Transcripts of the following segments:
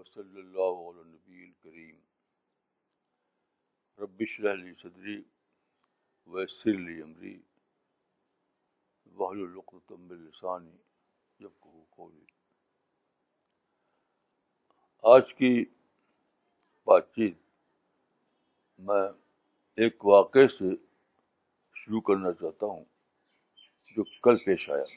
وصلی اللہ علی النبی الکریم رب اشرح لی صدری ویسر لی امری واحلل عقدۃ من لسانی یفقہوا قولی. آج کی بات چیت میں ایک واقعے سے شروع کرنا چاہتا ہوں جو کل پیش آیا.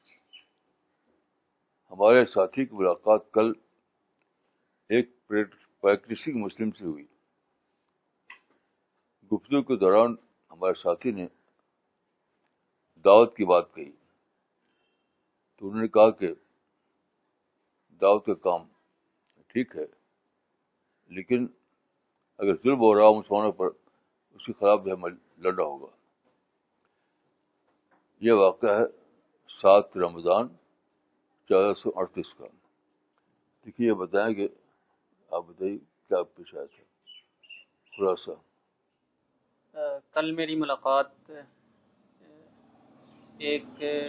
ہمارے ساتھی کی ملاقات کل ایک پریکٹسنگ مسلم سے ہوئی. گفتگو کے دوران ہمارے ساتھی نے دعوت کی بات کہی تو انہوں نے کہا کہ دعوت کا کام ٹھیک ہے، لیکن اگر ظلم ہو رہا ہو مسلمانوں پر اس کے خلاف بھی ہمیں لڑنا ہوگا. یہ واقعہ ہے 7 رمضان 1438 کا. دیکھیے یہ بتائیں کہ آپ بتائیے کیا پیش آیا تھا خلاصہ. کل میری ملاقات ایک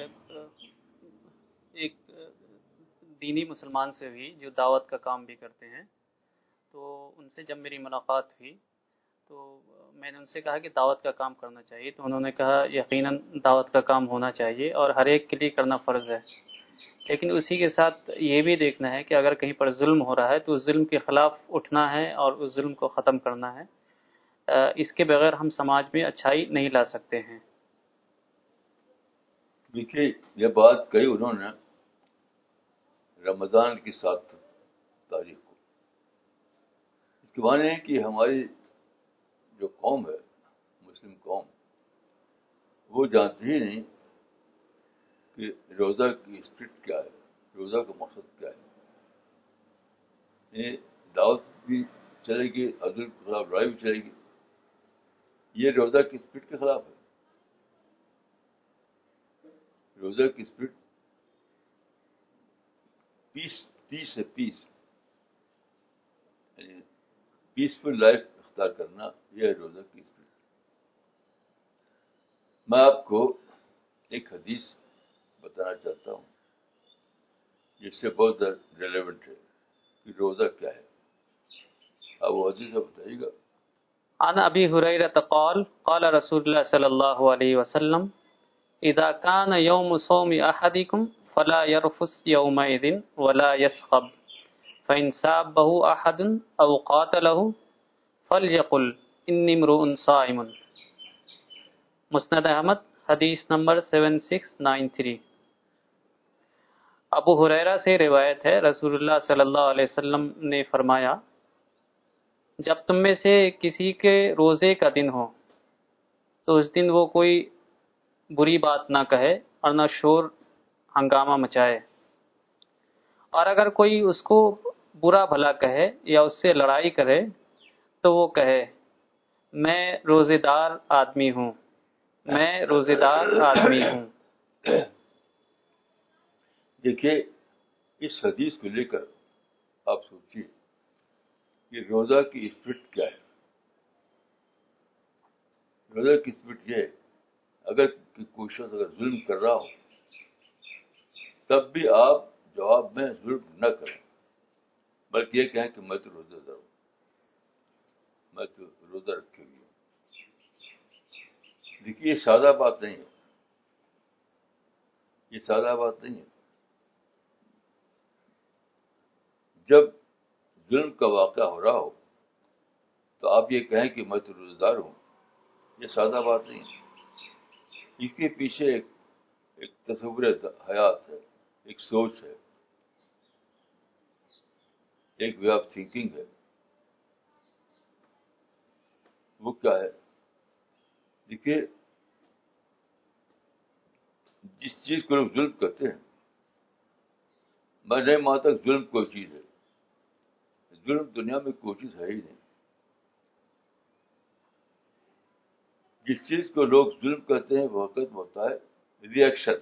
دینی مسلمان سے ہوئی جو دعوت کا کام بھی کرتے ہیں. تو ان سے جب میری ملاقات ہوئی تو میں نے ان سے کہا کہ دعوت کا کام کرنا چاہیے. تو انہوں نے کہا یقیناً دعوت کا کام ہونا چاہیے اور ہر ایک کے لیے کرنا فرض ہے، لیکن اسی کے ساتھ یہ بھی دیکھنا ہے کہ اگر کہیں پر ظلم ہو رہا ہے تو اس ظلم کے خلاف اٹھنا ہے اور اس ظلم کو ختم کرنا ہے. اس کے بغیر ہم سماج میں اچھائی نہیں لا سکتے ہیں. دیکھیے یہ بات کہی انہوں نے رمضان کی 7 تاریخ کو. اس کے معنی ہے کہ ہماری جو قوم ہے مسلم قوم وہ جانتی ہی نہیں کہ روزہ کی اسپرٹ کیا ہے، روزہ کا مقصد کیا ہے. یہ دعوت بھی چلے گی، عدل کے خلاف لڑائی بھی چلے گی، یہ روزہ کی اسپرٹ کے خلاف ہے. روزہ کی اسپرٹ پیس ہے، پیس یعنی پیسفل لائف اختیار کرنا، یہ ہے روزہ کی اسپرٹ. میں آپ کو ایک حدیث بتانا چاہتا ہوں جس سے بہت ریلیونٹ ہے کہ روزہ کیا ہے. آپ وہ حدیث بتائیے گا. عن ابی ہریرہ قال قال رسول اللہ صلی اللہ علیہ وسلم اذا كان يوم صوم احدكم فلا يرفث يومئذ ولا يسخب فإن سابه احد او قاتله فليقل اني امرؤ صائم. مسند احمد حدیث نمبر 7693. ابو ہریرہ سے روایت ہے، رسول اللہ صلی اللہ علیہ وسلم نے فرمایا جب تم میں سے کسی کے روزے کا دن ہو تو اس دن وہ کوئی بری بات نہ کہے اور نہ شور ہنگامہ مچائے، اور اگر کوئی اس کو برا بھلا کہے یا اس سے لڑائی کرے تو وہ کہے میں روزے دار آدمی ہوں، میں روزے دار آدمی ہوں. دیکھیے اس حدیث کو لے کر آپ سوچیے کہ روزہ کی اسپرٹ کیا ہے. روزہ کی اسپرٹ یہ ہے اگر کوئی شخص اگر ظلم کر رہا ہو تب بھی آپ جواب میں ظلم نہ کریں، بلکہ یہ کہیں کہ میں تو روزہ دار ہوں، میں تو روزہ رکھے ہوئی ہوں. دیکھیے یہ سادہ بات نہیں ہے، یہ سادہ بات نہیں ہے. جب ظلم کا واقعہ ہو رہا ہو تو آپ یہ کہیں کہ میں تو روزہ دار ہوں، یہ سادہ بات نہیں ہے. اس کے پیچھے ایک تصور حیات ہے، ایک سوچ ہے، ایک وے آف تھنکنگ ہے. وہ کیا ہے؟ دیکھیے جس چیز کو لوگ ظلم کرتے ہیں، میں نہیں مانتا کہ ظلم کوئی چیز ہے. ظلم دنیا میں کوئی چیز ہے ہی نہیں. جس چیز کو لوگ ظلم کرتے ہیں وہ حقیقت میں ہوتا ہے ریئیکشن.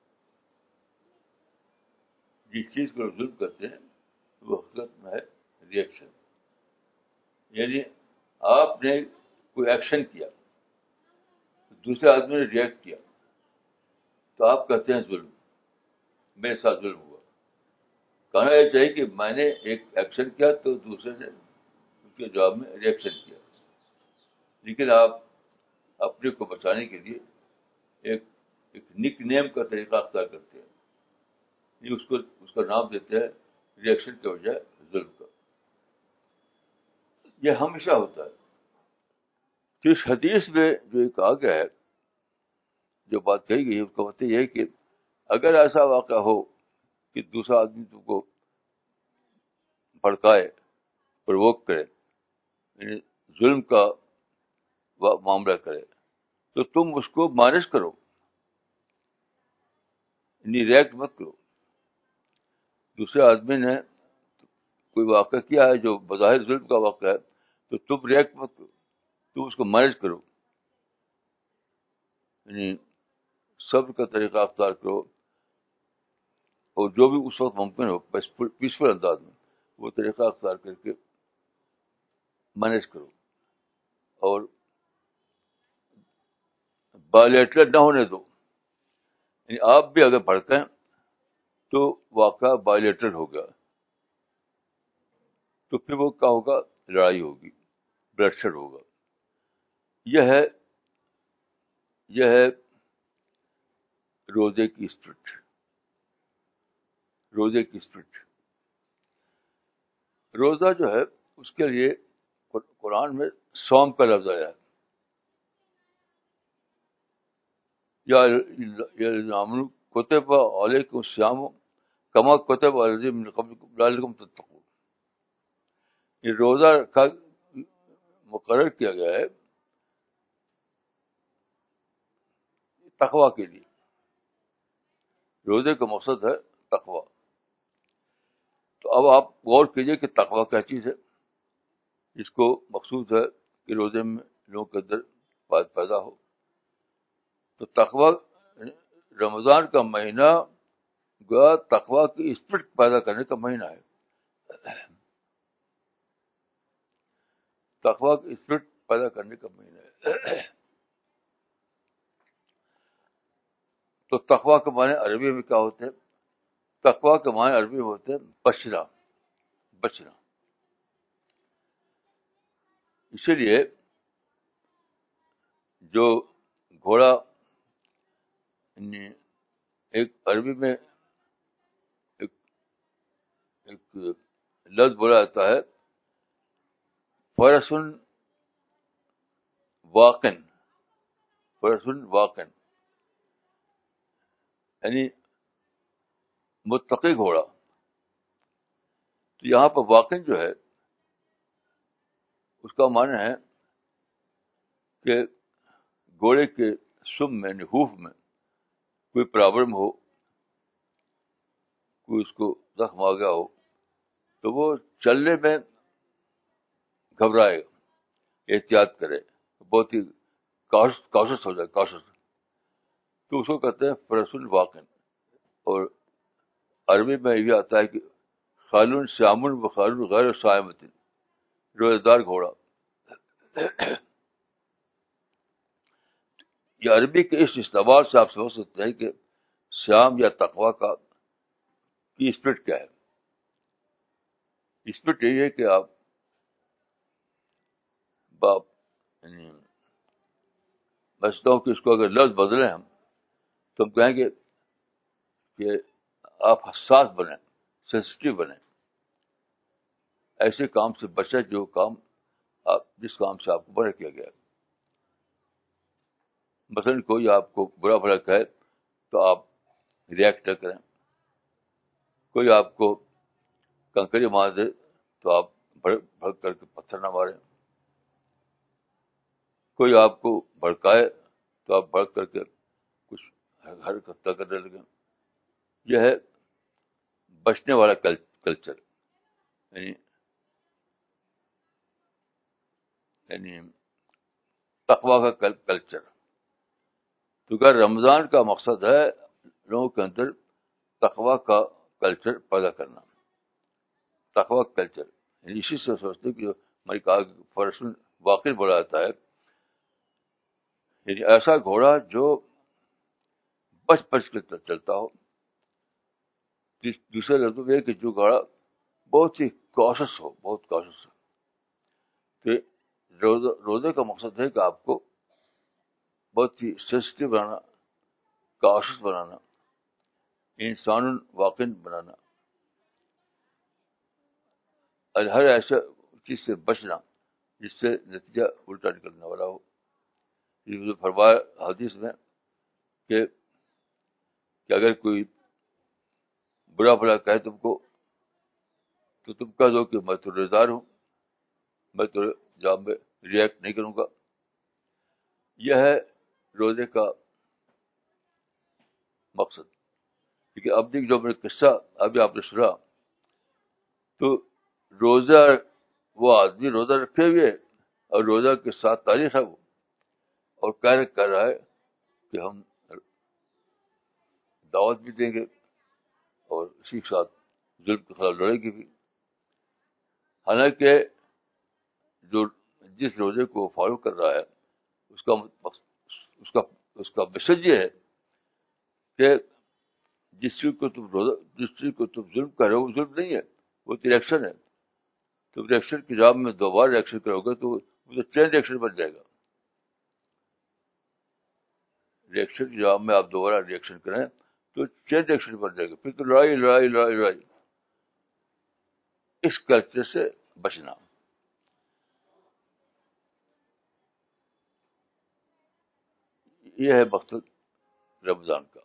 جس چیز کو لوگ ظلم کرتے ہیں وہ حقیقت میں ہے ریئیکشن. یعنی آپ نے کوئی ایکشن کیا، دوسرے آدمی نے ریئیکٹ کیا، تو آپ کہتے ہیں ظلم، میرے ساتھ ظلم ہوا. کہنا یہ چاہیے کہ میں نے ایک ایکشن کیا تو دوسرے نے اس کے جواب میں ریئیکشن کیا، لیکن آپ اپنے کو بچانے کے لیے ایک ایک نک نیم کا طریقہ اختیار کرتے ہیں، یہ اس کا نام دیتے ہیں ریئیکشن کے بجائے ظلم کا. یہ ہمیشہ ہوتا ہے. تو اس حدیث میں جو کہا گیا ہے، جو بات کہی گئی ہے، اس کا مطلب یہ ہے کہ اگر ایسا واقعہ ہو کہ دوسرا آدمی تم کو بھڑکائے، پرووک کرے، یعنی ظلم کا معاملہ کرے، تو تم اس کو مانج کرو، یعنی ریئیکٹ مت کرو. دوسرے آدمی نے کوئی واقعہ کیا ہے جو بظاہر ظلم کا واقعہ ہے، تو تم ریئیکٹ مت کرو، تم اس کو مینج کرو، یعنی صبر کا طریقہ اختیار کرو، اور جو بھی اس وقت ممکن ہو پیسفل انداز میں وہ طریقہ اختیار کر کے مینج کرو، اور بائلیٹرل نہ ہونے دو. یعنی آپ بھی اگر بھڑکیں تو واقعہ بائلیٹرل ہو گیا، تو پھر وہ کیا ہوگا؟ لڑائی ہوگی، بلڈ شیڈ ہوگا. یہ ہے روزے کی اسپرٹ. روزے کی اسپرٹ. روزہ جو ہے اس کے لیے قرآن میں صوم کا لفظ آیا ہے. یا کتب علیکم الصیام کما کتب علی الذین من قبلکم لعلکم تتقون. یہ روزہ رکھا مقرر کیا گیا ہے تقویٰ کے لیے. روزے کا مقصد ہے تقویٰ. تو اب آپ غور کیجئے کہ تقویٰ کیا چیز ہے. اس کو مقصود ہے کہ روزے میں لوگوں کے اندر بات پیدا ہو. تو تقویٰ، رمضان کا مہینہ گویا تقویٰ کی اسپرٹ پیدا کرنے کا مہینہ ہے. تقویٰ کی اسپرٹ پیدا کرنے کا مہینہ ہے. تو تقویٰ کے معنی عربی میں کیا ہوتے ہیں؟ تقویٰ کے معنی عربی میں ہوتے ہیں بچنا. بچنا. اسی لیے جو گھوڑا، ایک عربی میں ایک ایک لفظ بولا جاتا ہے فرسن واقن. فرسن واقن یعنی متقی گھوڑا. تو یہاں پر واقن جو ہے اس کا معنی ہے کہ گھوڑے کے سم میں، نحوف میں کوئی پرابلم ہو، کوئی اس کو زخم آ گیا ہو، تو وہ چلنے میں گھبرائے گا، احتیاط کرے، بہت ہی کاشس ہو جائے، کاشس. تو اس کو کہتے ہیں فرس الواقن. اور عربی میں یہ آتا ہے کہ خالون سیامن و خالون غیر سائمتن، روزے دار گھوڑا. یہ عربی کے اس استعمال سے آپ سمجھ سکتے ہیں کہ سیام یا تقویٰ کی اسپرٹ کیا ہے. اسپرٹ یہی ہے کہ آپ باپ، یعنی میں سمجھتا ہوں کہ اس کو اگر لفظ بدلیں ہم تو ہم کہیں گے کہ آپ حساس بنیں، سینسٹیو بنیں. ایسے کام سے بچیں جو کام جس کام سے آپ کو منع کیا گیا ہے. مثلاً کوئی آپ کو برا بھلا کہے تو آپ ریئیکٹ نہ کریں. کوئی آپ کو کنکری مار دے تو آپ بھڑک کر کے پتھر نہ ماریں. کوئی آپ کو بھڑکائے تو آپ بھڑک کر کے کچھ حرکت کرنے لگیں. یہ ہے بچنے والا کلچر، یعنی تقویٰ کا کلچر. تو کہ رمضان کا مقصد ہے لوگوں کے اندر تقویٰ کا کلچر پیدا کرنا. تقویٰ کلچر یعنی اسی سے سوچتے کہ جو میں نے کہا کہ فرسن واقع بولا جاتا ہے، یعنی ایسا گھوڑا جو بچ بچ کے چلتا ہو، دوسرے لفظوں میں کہ جو گھوڑا بہت ہی کاشس ہو، بہت کاشس ہو. کہ روزے کا مقصد ہے کہ آپ کو بہت ہی سینسٹیو بنانا، کاشس بنانا، انسان واقع بنانا، اور ہر ایسا چیز سے بچنا جس سے نتیجہ الٹا نکلنے والا ہو. یہ فرمایا حدیث میں کہ اگر کوئی برا بھلا کہے تم کو تو تم کہہ دو کہ میں تو روزہ دار ہوں، میں تو جواب میں ریئیکٹ نہیں کروں گا. یہ ہے روزے کا مقصد. کیونکہ اب دیکھ جو میں نے قصہ ابھی آپ نے سنا، تو روزہ، وہ آدمی روزہ رکھے ہوئے اور روزہ کے ساتھ تاریخ ہے وہ، اور کہہ رہا ہے کہ ہم دعوت بھی دیں گے اور اسی کے ساتھ ظلم کے خلاف لڑیں گے بھی. حالانکہ جو جس روزے کو فالو کر رہا ہے اس کا اس کا میسج یہ ہے کہ جس چیز کو تم ظلم کر رہے ہو وہ ظلم نہیں ہے، وہ تو ریئیکشن ہے. تم ریئیکشن کی جواب میں دوبارہ ریئیکشن کرو گے تو وہ تو چین ریئیکشن بن جائے گا. ریئیکشن کے جواب میں آپ دوبارہ ریئیکشن کریں تو چین ریئیکشن بن جائے گا، پھر تو لڑائی لڑائی لڑائی لڑائی. اس کلچر سے بچنا. یہ ہے مقصد رمضان کا.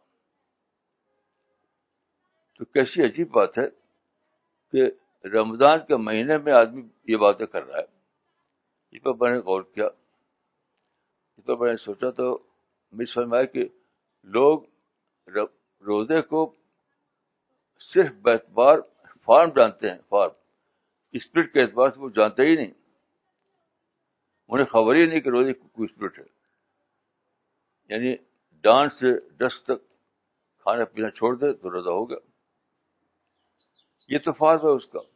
تو کیسی عجیب بات ہے کہ رمضان کے مہینے میں آدمی یہ باتیں کر رہا ہے. اس پر میں نے غور کیا، اس پر میں نے سوچا تو مجھے سمجھ میں آیا کہ لوگ روزے کو صرف باعتبار فارم جانتے ہیں، فارم، اسپرٹ کے اعتبار سے وہ جانتے ہی نہیں. انہیں خبر ہی نہیں کہ روزے کی کوئی اسپرٹ ہے. یعنی ڈانس سے ڈس تک کھانا پینا چھوڑ دے تو روزہ ہو گیا. یہ تو فارم ہے اس کا.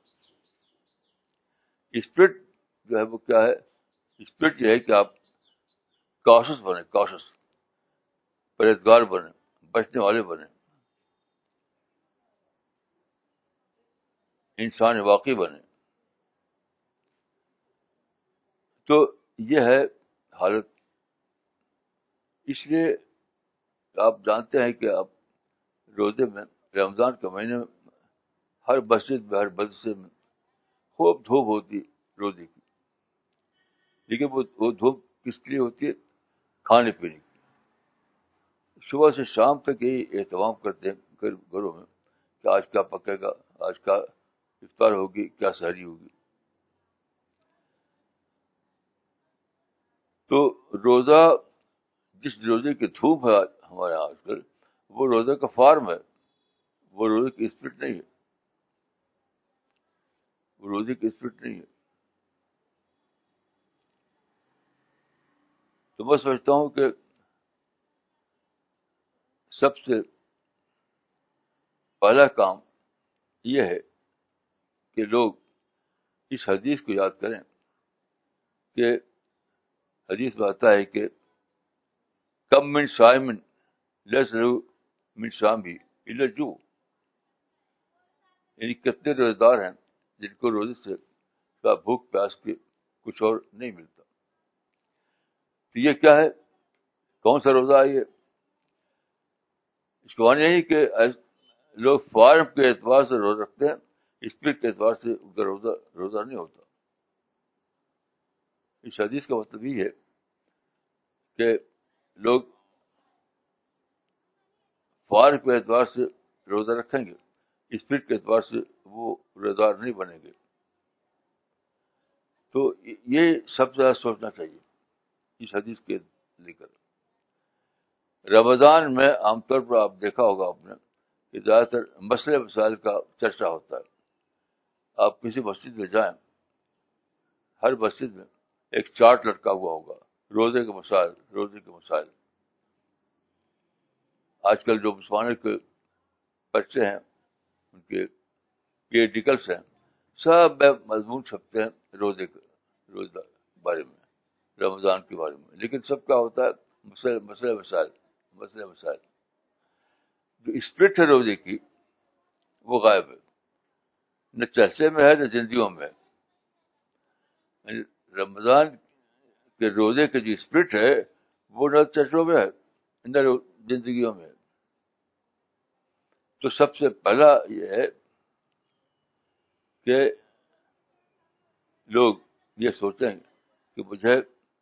اسپرٹ جو ہے وہ کیا ہے؟ اسپرٹ یہ ہے کہ آپ کاشس بنے، کاشس، پرہیزگار بنے، بچنے والے بنے، انسان واقعی بنے. تو یہ ہے حالت. اس لیے آپ جانتے ہیں کہ آپ روزے میں، رمضان کے مہینے میں ہر مسجد میں، ہر مدرسے میں خوب دھوپ ہوتی روزے کی. لیکن وہ دھوپ کس کے لیے ہوتی ہے؟ کھانے پینے کی. صبح سے شام تک یہی اہتمام کرتے ہیں گھروں میں کہ آج کیا پکے گا، آج کا افطار ہوگی، کیا سحری ہوگی. تو روزہ، جس روزے کی دھوپ ہے ہمارے یہاں آج کل، وہ روزے کا فارم ہے، وہ روزے کی اسپرٹ نہیں ہے، وہ روزے کی اسپرٹ نہیں ہے. تو میں سمجھتا ہوں کہ سب سے پہلا کام یہ ہے کہ لوگ اس حدیث کو یاد کریں کہ حدیث میں آتا ہے کہ کم من صائم لیس لہو من صیامہ الا الجوع. یعنی کتنے روزے دار ہیں جن کو روزے سے بھوک پیاس کے کچھ اور نہیں ملتا. تو یہ کیا ہے؟ کون سا روزہ ہے یہ؟ اس کو معنی نہیں کہ لوگ فارم کے اعتبار سے روزہ رکھتے ہیں، اسپرٹ کے اعتبار سے ان کا روزہ نہیں ہوتا. اس حدیث کا مطلب یہ ہے کہ لوگ فارم کے اعتبار سے روزہ رکھیں گے، اسپرٹ کے اعتبار سے وہ روزہ نہیں بنیں گے. تو یہ سب سے زیادہ سوچنا چاہیے اس حدیث کے لے کر. رمضان میں عام طور پر آپ دیکھا ہوگا آپ نے کہ زیادہ تر مسئلے مسائل کا چرچا ہوتا ہے. آپ کسی مسجد میں جائیں، ہر مسجد میں ایک چارٹ لٹکا ہوا ہوگا، روزے کے مسائل، روزے کے مسائل. آج کل جو مسلمانوں کے بچے ہیں، ان کے پیریڈیکلس ہیں، سب میں مضمون چھپتے ہیں روزے کے بارے میں، رمضان کے بارے میں. لیکن سب کا ہوتا ہے مسئلے مسائل. جو اسپرٹ ہے روزے کی، وہ غائب ہے، نہ چرچے میں ہے نہ زندگیوں میں ہے. یعنی رمضان کے روزے کے جو اسپرٹ ہے وہ نہ چرچوں میں ہے نہ زندگیوں میں ہے. تو سب سے پہلا یہ ہے کہ لوگ یہ سوچیں کہ مجھے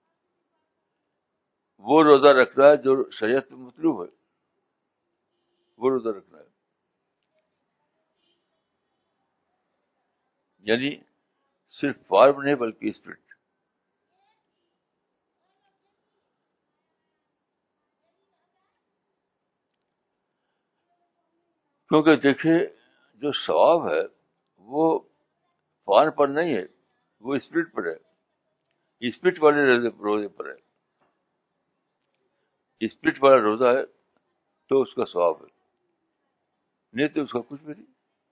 وہ روزہ رکھنا ہے جو شریعت میں مطلوب ہے، وہ روزہ رکھنا ہے. یعنی صرف فارم نہیں بلکہ اسپرٹ. کیونکہ دیکھیے جو ثواب ہے وہ فارم پر نہیں ہے، وہ اسپرٹ پر ہے، اسپرٹ والے روزے پر ہے. اسپرٹ والا روزہ ہے تو اس کا ثواب ہے، نہیں تو اس کا کچھ بھی نہیں.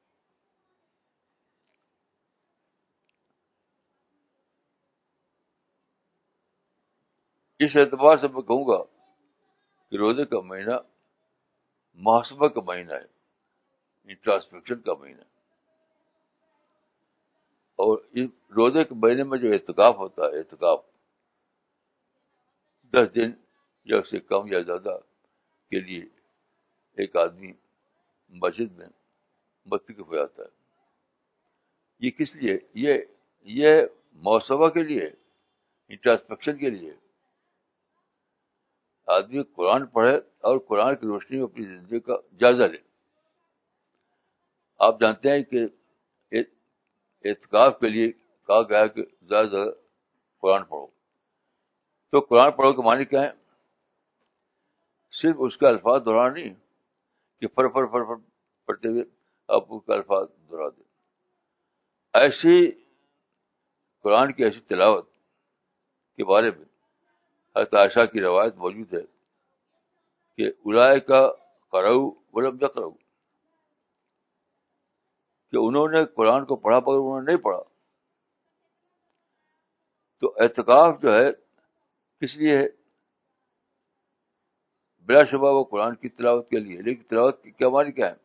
اس اعتبار سے میں کہوں گا کہ روزے کا مہینہ محاسبہ کا مہینہ ہے، انٹراسپیکشن کا مہینہ ہے. اور اس روزے کے مہینے میں جو اعتکاف ہوتا ہے، اعتکاف 10 دن یا اس سے کم یا زیادہ کے لیے ایک آدمی مسجد میں متکف ہو جاتا ہے. یہ کس لیے؟ یہ محاسبہ کے لیے، انٹراسپیکشن کے لیے. آدمی قرآن پڑھے اور قرآن کی روشنی میں اپنی زندگی کا جائزہ لے. آپ جانتے ہیں کہ اعتکاف کے لیے کہا گیا ہے کہ زیادہ سے زیادہ قرآن پڑھو. تو قرآن پڑھو کے معنی کیا ہے؟ صرف اس کے الفاظ دہرانا نہیں کہ فر فر فر فر پڑھتے ہوئے آپ اس کے الفاظ دہرا دیں. ایسی قرآن کی ایسی تلاوت کے بارے میں حضرت عائشہ کی روایت موجود ہے کہ اولئک قرؤ ولم یقرؤ، کہ انہوں نے قرآن کو پڑھا مگر انہوں نے نہیں پڑھا. تو اعتکاف جو ہے کس لیے ہے؟ بلا شبہ وہ قرآن کی تلاوت کے لیے. لیکن تلاوت کی کیا معنی کیا ہے؟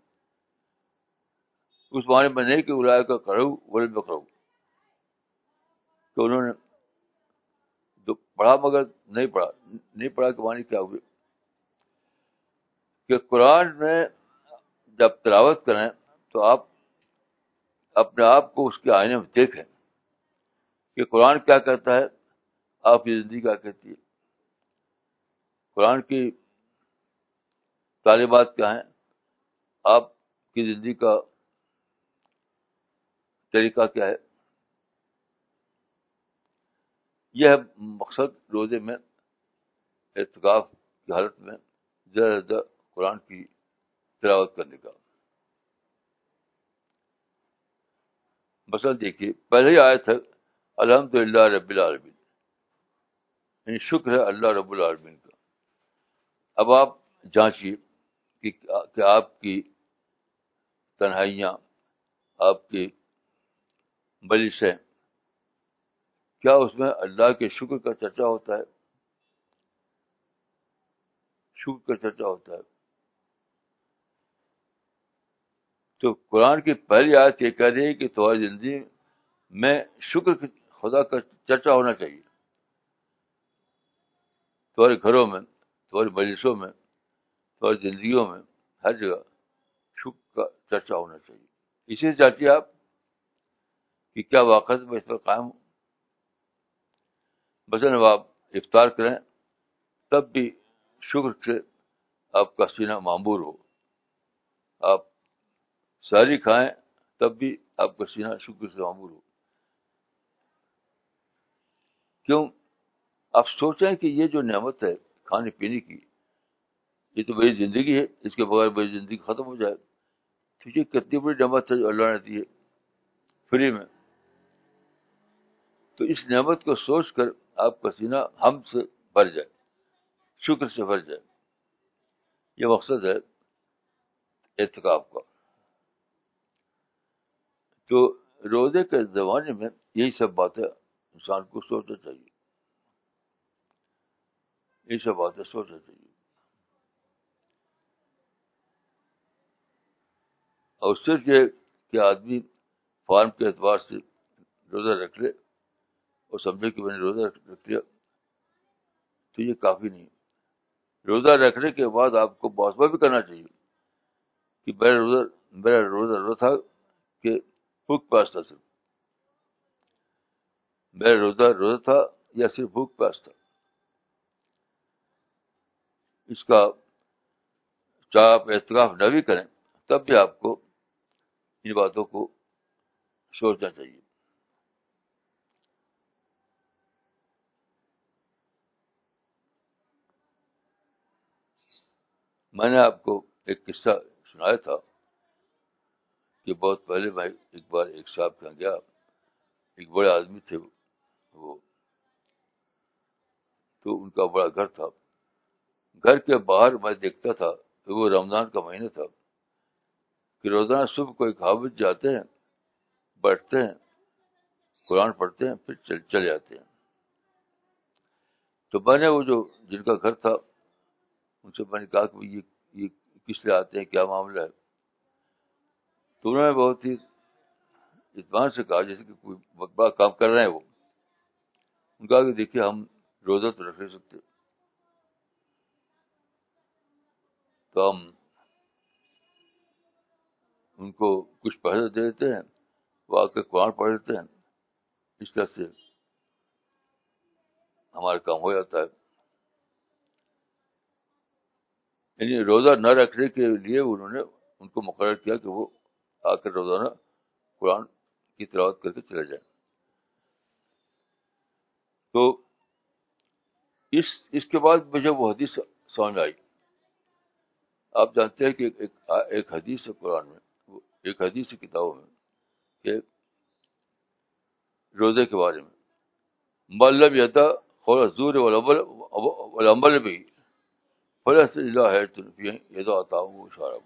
اس معنی میں نہیں کہ اولئک قرؤ ولم یقرؤ، کہ انہوں نے پڑھا مگر نہیں پڑھا. نہیں پڑھا کہ معنی کیا ہوئے کہ قرآن میں جب تلاوت کریں تو آپ اپنے آپ کو اس کے آئینے میں دیکھیں کہ قرآن کیا کہتا ہے، آپ کی زندگی کیا کہتی ہے، قرآن کی تعلیمات کیا ہیں، آپ کی زندگی کا طریقہ کیا ہے. یہ ہے مقصد روزے میں اعتکاف کی حالت میں زیادہ سے زیادہ قرآن کی تلاوت کرنے کا. مثلا دیکھیے پہلے ہی آیت ہے الحمدللہ رب العالمین، یعنی شکر ہے اللہ رب العالمین کا. اب آپ جانچیے کہ آپ کی تنہائیاں، آپ کی مجلسیں، کیا اس میں اللہ کے شکر کا چرچا ہوتا ہے؟ شکر کا چرچا ہوتا ہے. تو قرآن کی پہلی آیت یہ کہہ رہی ہے کہ تمہاری زندگی میں شکر خدا کا چرچا ہونا چاہیے. تمہارے گھروں میں، تمہاری مجلسوں میں، تمہاری زندگیوں میں، ہر جگہ شکر کا چرچا ہونا چاہیے. اسی سے چاہتی آپ کہ کیا واقعہ میں اس پر قائم ہوں. مثلاً آپ افطار کریں تب بھی شکر سے آپ کا سینہ معمور ہو. آپ سحری کھائیں تب بھی آپ کا سینہ شکر سے معمور ہو. کیوں؟ آپ سوچیں کہ یہ جو نعمت ہے کھانے پینے کی، یہ تو میری زندگی ہے، اس کے بغیر میری زندگی ختم ہو جائے. تو یہ کتنی بڑی نعمت ہے جو اللہ نے دی ہے فری میں. تو اس نعمت کو سوچ کر آپ کا سینہ حمد سے بھر جائے، شکر سے بھر جائے. یہ مقصد ہے اعتکاف کا. تو روزے کے زمانے میں یہی سب باتیں انسان کو سوچنا چاہیے، یہی سب باتیں سوچنا چاہیے. اور صرف یہ کہ آدمی فارم کے اعتبار سے روزہ رکھ لے اور سمجھے کہ میں نے روزہ رکھ لیا تو یہ کافی نہیں. روزہ رکھنے کے بعد آپ کو محاسبہ بھی کرنا چاہیے کہ میرا روزہ تھا کہ بھوک پیاس تھا, صرف میرا روزہ تھا یا صرف بھوک پیاس تھا. اس کا چاہے آپ اعتراف نہ بھی کریں تب بھی آپ کو ان باتوں کو سوچنا چاہیے. میں نے آپ کو ایک قصہ سنایا تھا کہ بہت پہلے میں ایک بار ایک صاحب کے یہاں گیا. ایک بڑے آدمی تھے وہ, تو ان کا بڑا گھر تھا. گھر کے باہر میں دیکھتا تھا کہ وہ رمضان کا مہینہ تھا کہ روزانہ صبح کوئی حافظ جاتے ہیں, بیٹھتے ہیں, قرآن پڑھتے ہیں, پھر چلے جاتے ہیں. تو میں نے وہ جو جن کا گھر تھا ان سے میں نے کہا کہ یہ کس لیے آتے ہیں, کیا معاملہ ہے. تو انہوں نے بہت ہی اطمینان سے کہا جیسے کہ کوئی بڑا کام کر رہے ہیں. وہ ان کا کہ دیکھیے ہم روزہ تو رکھ نہیں سکتے, تو ہم ان کو کچھ پیسے دے دیتے ہیں, وہ آ کے قرآن پڑھ لیتے ہیں, اس طرح سے ہمارا کام ہو جاتا ہے. یعنی روزہ نہ رکھنے کے لیے انہوں نے ان کو مقرر کیا کہ وہ آ کر روزانہ قرآن کی تلاوت کر کے چلے جائیں. تو اس کے بعد مجھے وہ حدیث سمجھ آئی. آپ جانتے ہیں کہ ایک حدیث ہے قرآن میں, وہ ایک حدیث کتابوں میں کہ روزے کے بارے میں, ملم یدا قول الزور والعمل بھی فلیس الا حیرۃ یدا عطاہ شراب.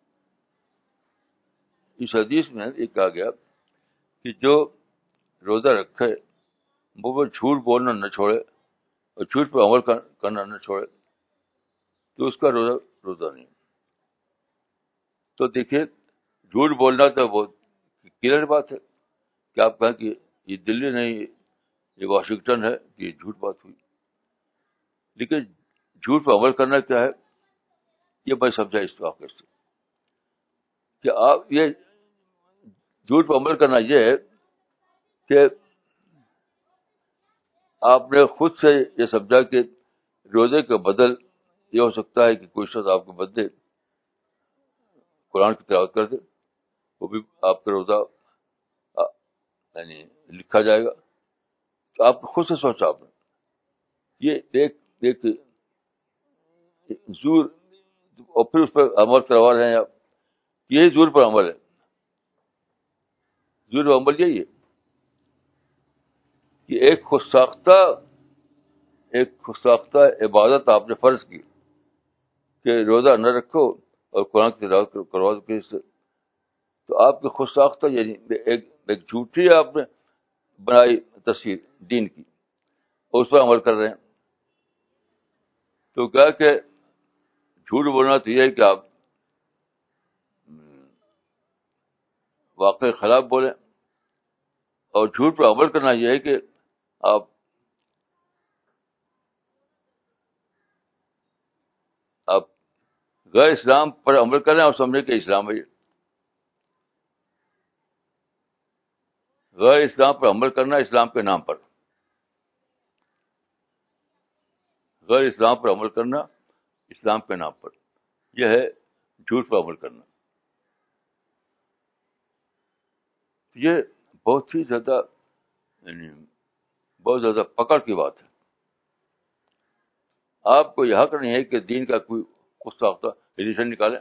اس حدیث میں یہ کہا گیا کہ جو روزہ رکھے وہ جھوٹ بولنا نہ چھوڑے اور جھوٹ پر عمل کرنا نہ چھوڑے تو اس کا روزہ نہیں. تو دیکھیے جھوٹ بولنا تو بہت کلیئر بات ہے کہ آپ کہیں کہ یہ دلی نہیں, یہ واشنگٹن ہے, کہ یہ جھوٹ بات ہوئی. لیکن جھوٹ پر عمل کرنا کیا ہے یہ میں سمجھا اس واقعے سے کہ آپ یہ جھوٹ پر عمل کرنا یہ ہے کہ آپ نے خود سے یہ سمجھا کہ روزے کا بدل یہ ہو سکتا ہے کہ کوئی شخص آپ کے بدلے قرآن کی تلاوت کر دے, وہ بھی آپ کا روزہ یعنی لکھا جائے گا. تو آپ خود سے سوچا آپ نے, یہ ایک زور, اور پھر اس پر عمل کروا رہے ہیں آپ, یہی زور پر عمل ہے. زور پر عمل یہی ہے کہ ایک خود ساختہ عبادت آپ نے فرض کی کہ روزہ نہ رکھو اور قرآن کی تلاوت کروا دو کسی سے. تو آپ کی خود ساختہ یعنی ایک جھوٹی آپ نے بنائی تصویر دین کی اور اس پر عمل کر رہے ہیں. تو کیا کہ جھوٹ بولنا تو یہ ہے کہ آپ واقعی خلاف بولیں, اور جھوٹ پر عمل کرنا یہ ہے کہ آپ غیر اسلام پر عمل کریں اور سمجھیں کہ اسلام ہے. غیر اسلام پر عمل کرنا اسلام کے نام پر, غیر اسلام پر عمل کرنا اسلام کے نام پر, یہ ہے جھوٹ پر عمل کرنا. یہ بہت ہی زیادہ یعنی بہت زیادہ پکڑ کی بات ہے. آپ کو یہ حق نہیں ہے کہ دین کا کوئی خود ساختہ ایڈیشن نکالیں,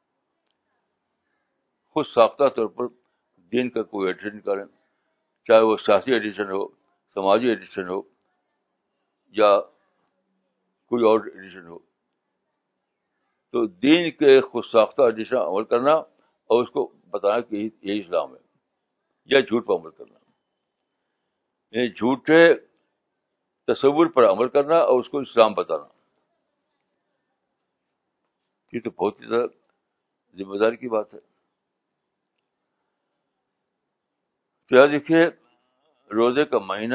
خود ساختہ طور پر دین کا کوئی ایڈیشن نکالیں, چاہے وہ سیاسی ایڈیشن ہو, سماجی ایڈیشن ہو, یا کوئی اور ایڈیشن ہو. تو دین کے خود ساختہ ایڈیشن عمل کرنا اور اس کو بتانا کہ یہی اسلام ہے, یا جھوٹ پر عمل کرنا, یعنی جھوٹے تصور پر عمل کرنا اور اس کو اسلام بتانا, یہ تو بہت ہی زیادہ ذمہ داری کی بات ہے. تو یاد دیکھیے روزے کا مہینہ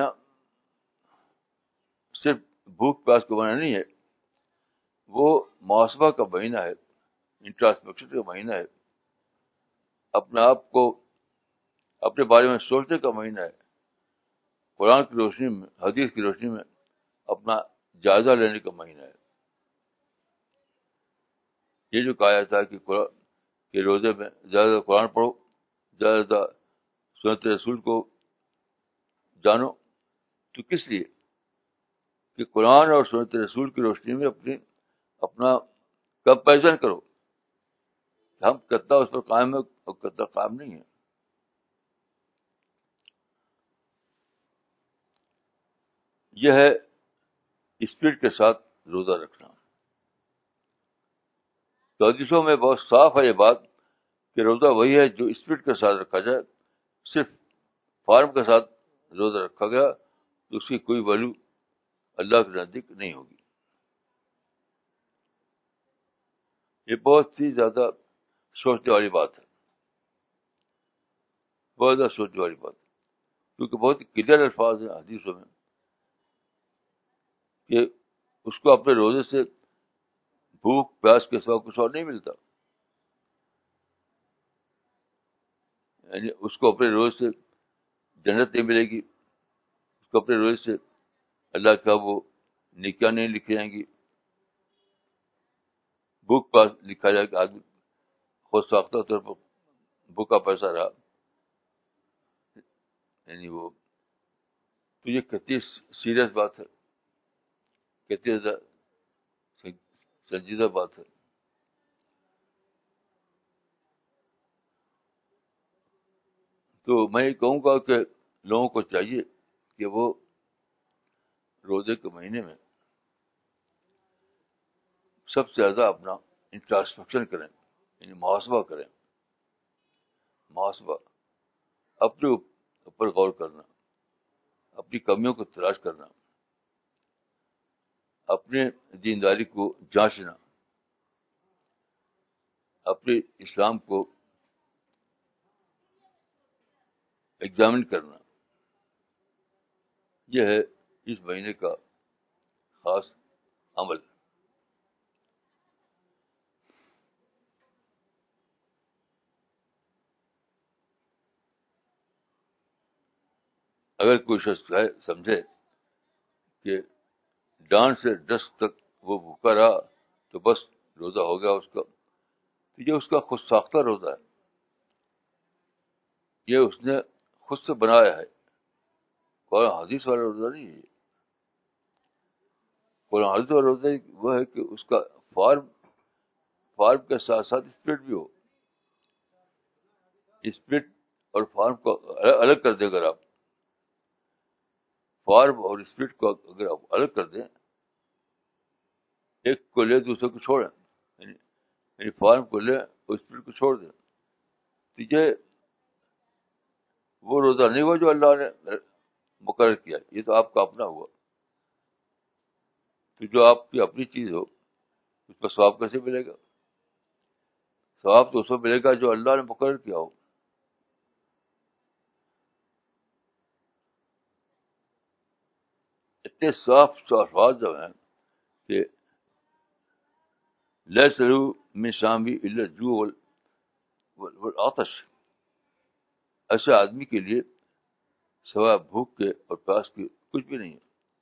صرف بھوک پیاس کا مہینہ نہیں ہے، وہ محاسبہ کا مہینہ ہے، انٹراسپیکشن کا مہینہ ہے، اپنے آپ کو اپنے بارے میں سوچنے کا مہینہ ہے، قرآن کی روشنی میں، حدیث کی روشنی میں اپنا جائزہ لینے کا مہینہ ہے۔ یہ جو کہا جاتا ہے کہ کہ روزے میں زیادہ زیادہ قرآن پڑھو، زیادہ زیادہ سنت رسول کو جانو، تو کس لیے؟ کہ قرآن اور سنت رسول کی روشنی میں اپنا کمپیریزن کرو، ہم کتنا اس پر قائم ہے اور کتنا قائم نہیں ہے۔ یہ ہے اسپرٹ کے ساتھ روزہ رکھنا۔ تو حدیثوں میں بہت صاف ہے یہ بات کہ روزہ وہی ہے جو اسپرٹ کے ساتھ رکھا جائے۔ صرف فارم کے ساتھ روزہ رکھا گیا تو اس کی کوئی ویلو اللہ کے نزدیک نہیں ہوگی۔ یہ بہت ہی زیادہ سوچنے والی بات ہے، بہت زیادہ سوچنے والی بات ہے، کیونکہ بہت کلیئر الفاظ ہیں حدیثوں میں کہ اس کو اپنے روزے سے بھوک پیاس کے سوا کچھ اور نہیں ملتا، یعنی اس کو اپنے روزے سے جنت نہیں ملے گی، اس کو اپنے روزے سے اللہ کا وہ نیکیاں نہیں لکھی جائیں گی، بھوک پیاس لکھا جائے کہ آدمی خود ساختہ طور پر بھوکا پیسہ رہا، یعنی وہ تو یہ کتنی سیریس بات ہے، کتنی زیادہ سنجیدہ بات ہے۔ تو میں یہ کہوں گا کہ لوگوں کو چاہیے کہ وہ روزے کے مہینے میں سب سے زیادہ اپنا انٹراسپیکشن کریں، یعنی محاسبہ کریں، محاسبہ، اپنے اوپر غور کرنا، اپنی کمیوں کو تلاش کرنا، اپنے دینداری کو جانچنا، اپنے اسلام کو ایگزامن کرنا، یہ ہے اس مہینے کا خاص عمل۔ اگر کوئی شخص سمجھے کہ ڈان سے ڈسک تک وہ بھوکا رہا تو بس روزہ ہو گیا اس کا، تو یہ اس کا خود ساختہ روزہ ہے، یہ اس نے خود سے بنایا ہے، قرآن حدیث والا روزہ نہیں ہے۔ قرآن حدیث والا روزہ وہ ہے کہ اس کا فارم کے ساتھ ساتھ اسپرٹ بھی ہو۔ اسپرٹ اور فارم کو الگ کر دیں، اگر آپ فارم اور اسپرٹ کو اگر آپ الگ کر دیں، ایک کو لے دوسرے کو چھوڑیں، یعنی فارم کو لیں اور اسپرٹ کو چھوڑ دیں، تو یہ وہ روزہ نہیں ہوا جو اللہ نے مقرر کیا، یہ تو آپ کا اپنا ہوا۔ تو جو آپ کی اپنی چیز ہو اس کا ثواب کیسے ملے گا؟ ثواب تو اس کو ملے گا جو اللہ نے مقرر کیا ہو۔ اتنے صاف الفاظ جو ہیں کہ لیس لہ من صیامہ الا الجوع والعطش، ایسے آدمی کے لیے سوائے بھوک کے اور پیاس کے کچھ بھی نہیں ہے۔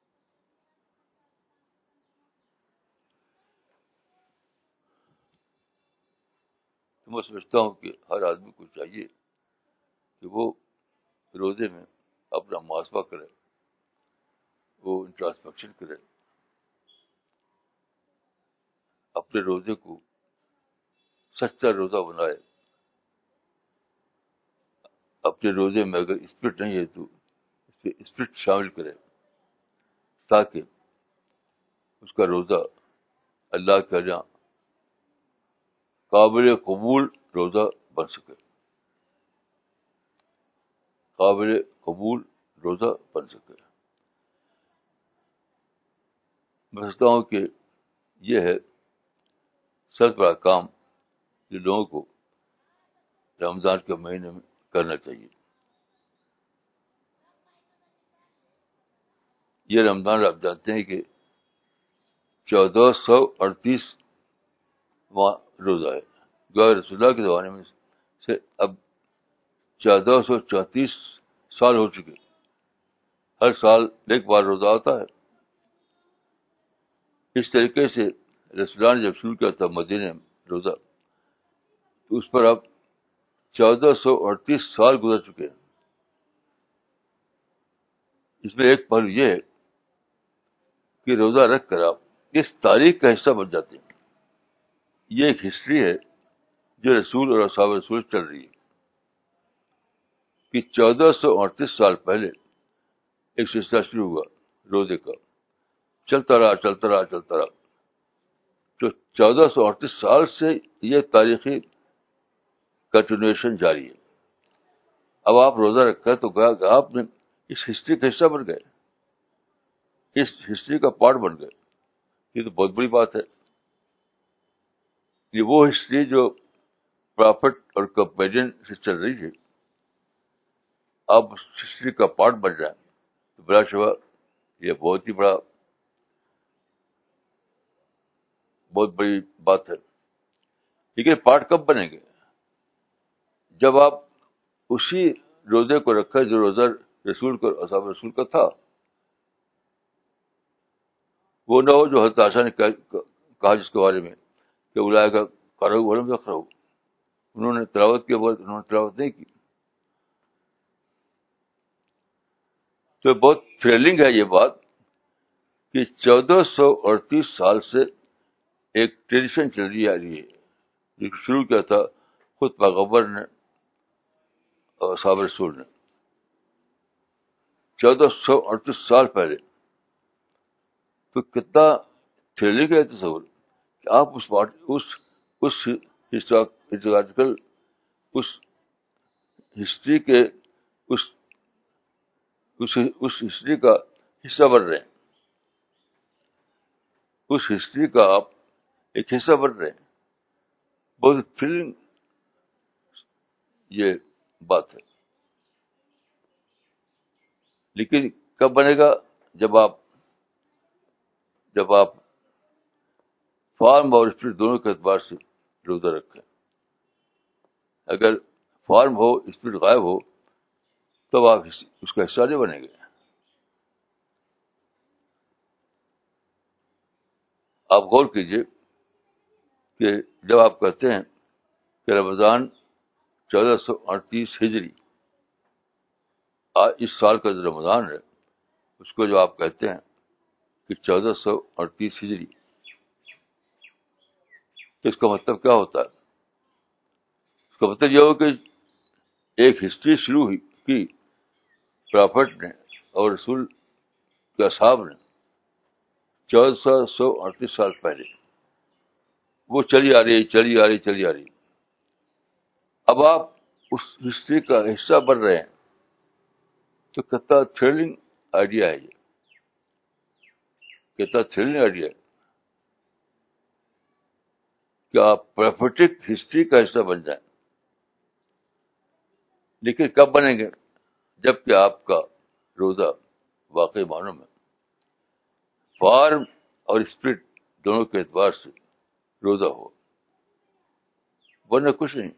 تو میں سمجھتا ہوں کہ ہر آدمی کو چاہیے کہ وہ روزے میں اپنا محاسبہ کرے، وہ انٹراسپیکشن کرے، اپنے روزے کو سچا روزہ بنائے، اپنے روزے میں اگر اسپرٹ نہیں ہے تو اس پہ اسپرٹ شامل کرے تاکہ اس کا روزہ اللہ کے یہاں قابل قبول روزہ بن سکے، قابل قبول روزہ بن سکے۔ میں سمجھتا ہوں کہ یہ ہے سب سے بڑا کام جو لوگوں کو رمضان کے مہینے میں کرنا چاہیے۔ یہ رمضان آپ جانتے ہیں کہ 1438 روزہ ہے. جو رسول اللہ کے زمانے میں سے اب 1434 سال ہو چکے. ہر سال ایک بار روزہ آتا ہے. اس طریقے سے رسول اللہ نے جب شروع کیا تھا مدینے میں روزہ, تو اس پر اب 1438 سال گزر چکے ہیں. اس میں ایک پہلو یہ ہے کہ روزہ رکھ کر آپ اس تاریخ کا حصہ بن جاتے ہیں. یہ ایک ہسٹری ہے جو رسول اور اصحاب رسول چل رہی ہے کہ 1438 سال پہلے ایک سلسلہ شروع ہوا روزے کا, چلتا رہا چلتا رہا چلتا رہا. تو 1438 سال سے یہ تاریخی کنٹینویشن جاری ہے. اب آپ روزہ رکھا تو آپ نے اس ہسٹری کا حصہ بن گئے, اس ہسٹری کا پارٹ بن گئے. یہ تو بہت بڑی بات ہے. یہ وہ ہسٹری جو پرافٹ اور کمپینین سے چل رہی ہے, آپ اس ہسٹری کا پارٹ بن جائیں تو بلا شبہ یہ بہت بڑی بات ہے. لیکن پارٹ کب بنیں گے؟ جب آپ اسی روزے کو رکھا جو روزہ رسول کو اصحاب رسول کا تھا. وہ نہ ہو جو حضرت عائشہ نے کہا جس کے بارے میں کہ اولئک قرؤ ولم یقرؤ, انہوں نے تلاوت کی اور انہوں نے تلاوت نہیں کی. تو بہت تھرلنگ ہے یہ بات کہ 1438 سال سے ایک ٹریڈیشن چل رہی آ رہی ہے جو شروع کیا تھا خود پیغمبر نے اور اصحاب رسول نے 1438 سال پہلے. تو کتنا تھرلنگ ہے تصور کہ آپ اس ہسٹوریکل اس ہسٹری کے اس ہسٹری کا حصہ بن رہے ہیں. اس ہسٹری کا آپ ایک حصہ بن رہے ہیں. بہت تھرلنگ یہ بات ہے. لیکن کب بنے گا؟ جب آپ فارم اور اسپرٹ دونوں کے اعتبار سے روزہ رکھیں. اگر فارم ہو اسپرٹ غائب ہو تب آپ اس کا حصہ نہیں بنیں گے. آپ غور کیجئے کہ جب آپ کہتے ہیں کہ رمضان 1438 ہجری, اس سال کا جو رمضان ہے اس کو جو آپ کہتے ہیں کہ 1438 ہجری, تو اس کا مطلب کیا ہوتا ہے؟ اس کا مطلب یہ ہو کہ ایک ہسٹری شروع ہوئی کی پرافٹ نے اور رسول کے اصحاب نے 1438 سال پہلے, وہ چلی آ رہی. اب آپ اس ہسٹری کا حصہ بن رہے ہیں. تو کتنا تھرلنگ آئیڈیا ہے یہ, کتنا تھرلنگ آئیڈیا ہے کہ آپ پروفیٹک ہسٹری کا حصہ بن جائیں. لیکن کب بنیں گے؟ جبکہ آپ کا روزہ واقعی معنوں میں فارم اور اسپرٹ دونوں کے اعتبار سے روزہ ہو, ورنہ کچھ نہیں.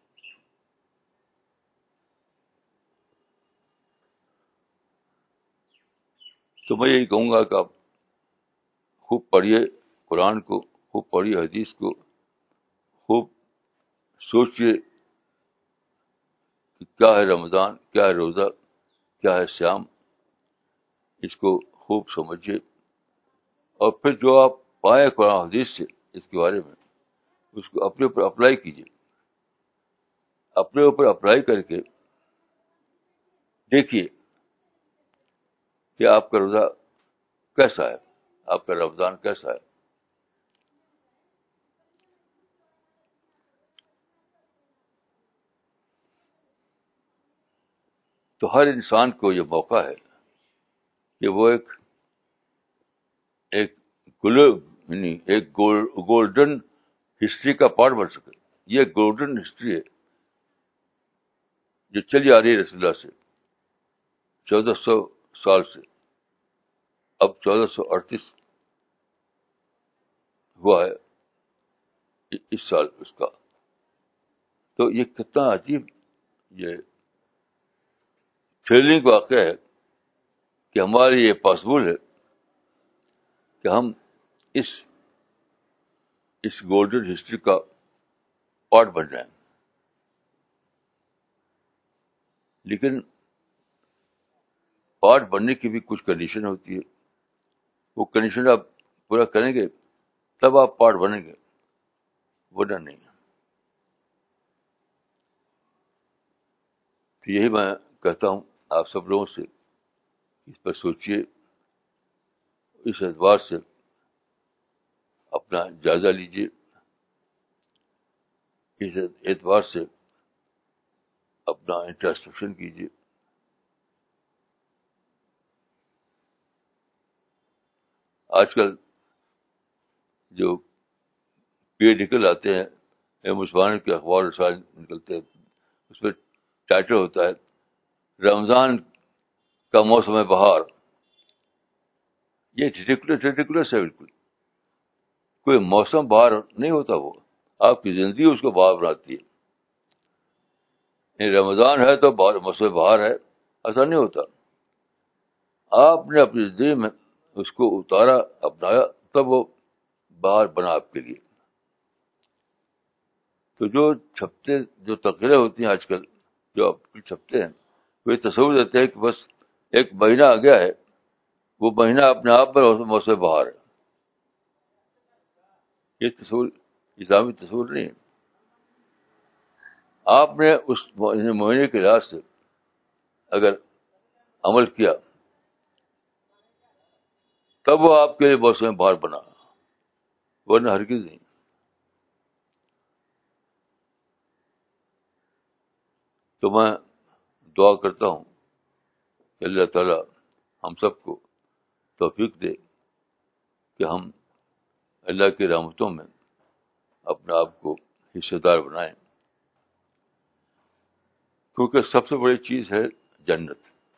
تو میں یہی کہوں گا کہ آپ خوب پڑھیے قرآن کو, خوب پڑھیے حدیث کو, خوب سوچیے کہ کیا ہے رمضان, کیا ہے روزہ, کیا ہے صیام. اس کو خوب سمجھیے اور پھر جو آپ پائیں قرآن حدیث سے اس کے بارے میں اس کو اپنے اوپر اپلائی کیجیے. اپنے اوپر اپلائی کر کے دیکھیے کہ آپ کا روزہ کیسا ہے, آپ کا رمضان کیسا ہے. تو ہر انسان کو یہ موقع ہے کہ وہ ایک گولڈن ہسٹری کا پارٹ بن سکے. یہ گولڈن ہسٹری ہے جو چلی آ رہی ہے رسول اللہ سے 1400 سال سے. اب 1438 ہوا ہے اس سال اس کا. تو یہ کتنا عجیب یہ تھرلنگ واقعہ ہے کہ ہمارے لیے یہ پاسبل ہے کہ ہم اس گولڈن ہسٹری کا پارٹ بن جائیں. لیکن پارٹ بننے کی بھی کچھ کنڈیشن ہوتی ہے. وہ کنڈیشن آپ پورا کریں گے تب آپ پارٹ بنیں گے, ورنہ نہیں. تو یہی میں کہتا ہوں آپ سب لوگوں سے, اس پر سوچئے, اس اعتبار سے اپنا جائزہ لیجیے, اس اعتبار سے اپنا انٹرسپیکشن کیجیے. آج کل جو پیریڈیکل آتے ہیں, مسلمان کے اخبار رسائل نکلتے ہیں, اس پہ ٹائٹل ہوتا ہے رمضان کا موسم بہار. یہ ریڈیکولس ہے بالکل. کوئی موسم بہار نہیں ہوتا, وہ آپ کی زندگی اس کو بہار بناتی ہے. رمضان ہے تو موسم بہار ہے, ایسا نہیں ہوتا. آپ نے اپنی زندگی میں اس کو اتارا, اپنایا, تب وہ بہار بنا آپ کے لیے. تو جو تقریریں ہوتی ہیں آج کل, جو آپ چھپتے ہیں, وہ تصور دیتے ہیں کہ بس ایک مہینہ آ گیا ہے, وہ مہینہ اپنے آپ میں موسم بہار ہے. یہ تصور اسلامی تصور نہیں ہے. آپ نے اس مہینے کے لحاظ سے اگر عمل کیا تب وہ آپ کے لیے موسم بہار بنا, ورنہ ہرگز نہیں. تو میں دعا کرتا ہوں کہ اللہ تعالی ہم سب کو توفیق دے کہ ہم اللہ کی رحمتوں میں اپنے آپ کو حصے دار بنائیں, کیونکہ سب سے بڑی چیز ہے جنت.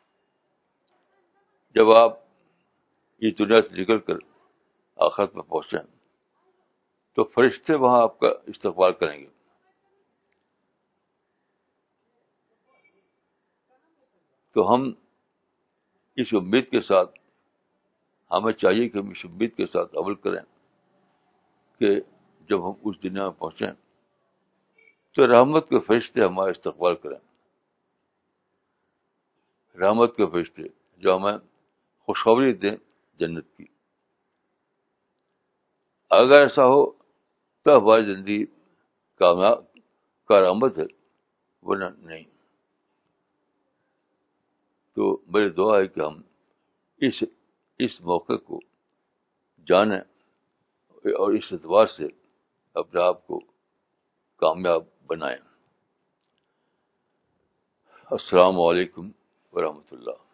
جب آپ اس دنیا سے نکل کر آخرت میں پہنچیں تو فرشتے وہاں آپ کا استقبال کریں گے. تو ہم اس امید کے ساتھ, ہمیں چاہیے کہ ہم اس امید کے ساتھ عمل کریں کہ جب ہم اس دنیا میں پہنچیں تو رحمت کے فرشتے ہمارا استقبال کریں. رحمت کے فرشتے جو ہمیں خوشخبری دیں جنت کی. اگر ایسا ہو تو ہماری زندگی کامیاب کارآمد ہے, ورنہ نہیں. تو میری دعا ہے کہ ہم اس موقع کو جانیں اور اس اعتبار سے اپنے آپ کو کامیاب بنائیں. السلام علیکم ورحمۃ اللہ.